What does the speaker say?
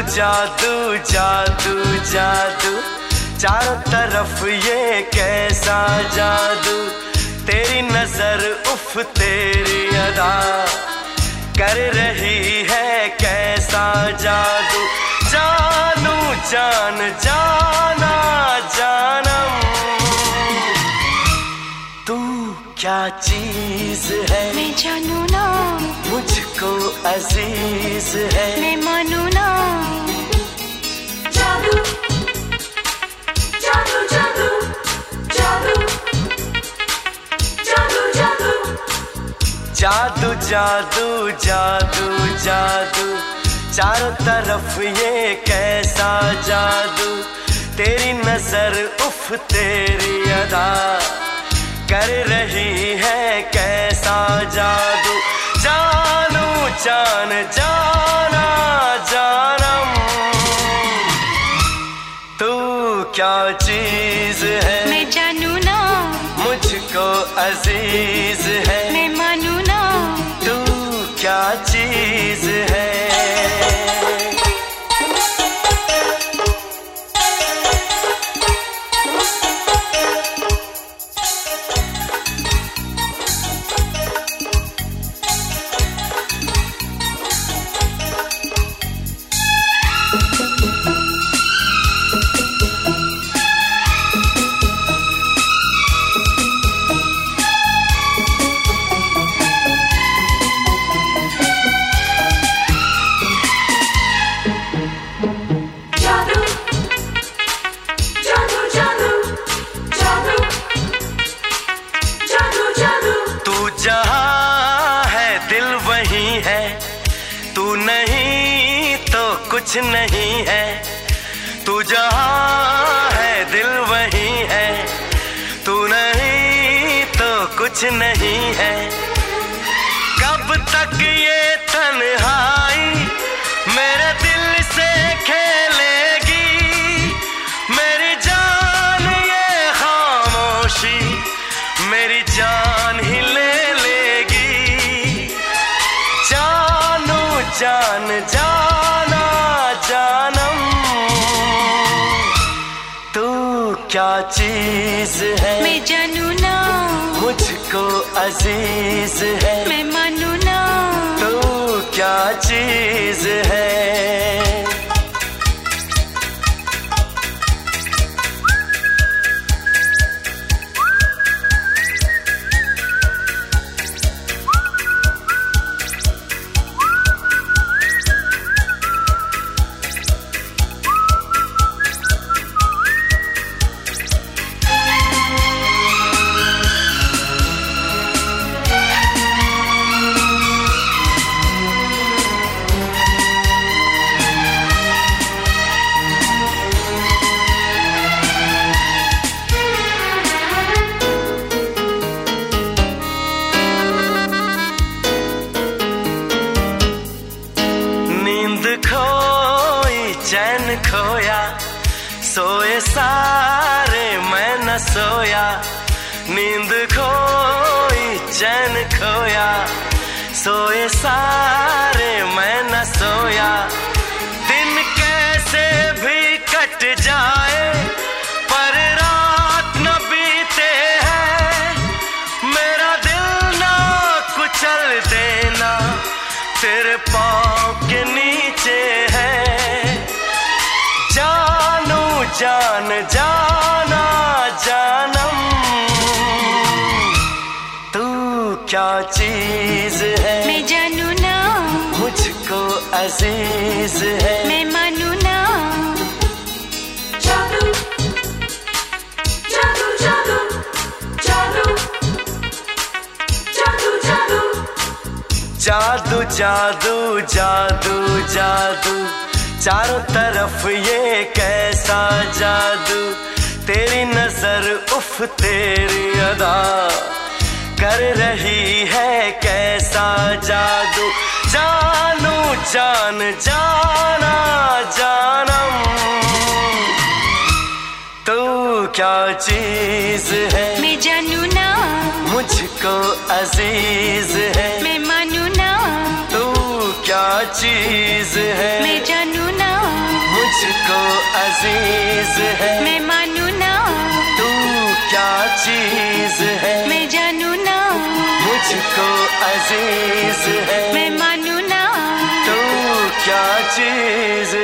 जादू जादू जादू, चारों तरफ ये कैसा जादू। तेरी नजर उफ तेरी अदा कर रही है कैसा जादू। जानू जान जाना जानम, तू क्या चीज है मैं जानू ना, मुझको अजीज है मैं मानू ना। जादू जादू जादू जादू जादू जादू जादू जादू जादू जादू, चारों तरफ ये कैसा जादू। तेरी नजर उफ तेरी अदा कर रही है कैसा जादू। जानू जान जाना जानम, तू क्या चीज है मैं जानू ना, मुझको अजीज है मैं मानू ना। तू क्या चीज है। तू नहीं तो कुछ नहीं है, तू जहाँ है दिल वही है। तू नहीं तो कुछ नहीं है। कब तक ये तन्हाई मेरे दिल से खेलेगी, मेरी जान ये खामोशी मेरी जान ही ले लेगी। जान जाना जानम, तू क्या चीज है मैं जानू ना, मुझको अजीज है मैं मानू ना। तू क्या चीज है। चैन खोया सोए सारे मैं न सोया। नींद खोई चैन खोया सोए सारे मैं न सोया। दिन कैसे भी कट जाए पर रात न बीते हैं। मेरा दिल ना कुचल देना तेरे पाँव के नीचे है। जान जाना जानम, तू क्या चीज है मैं जानू ना, मुझको अजीज है मैं मानू ना। जादू जादू जादू जादू जादू जादू जादू जादू जादू जादू, चारों तरफ ये कैसा जादू। तेरी नजर उफ तेरी अदा कर रही है कैसा जादू। जानू जान जाना जानम, तू क्या चीज है मैं जानू ना, मुझको अजीज है मैं मानू ना। तू क्या चीज है मैं जानू ना। अजीज है, मैं मानू ना, तू क्या चीज है, मैं जानू ना, मुझको अजीज है, मैं मानू ना, तू क्या चीज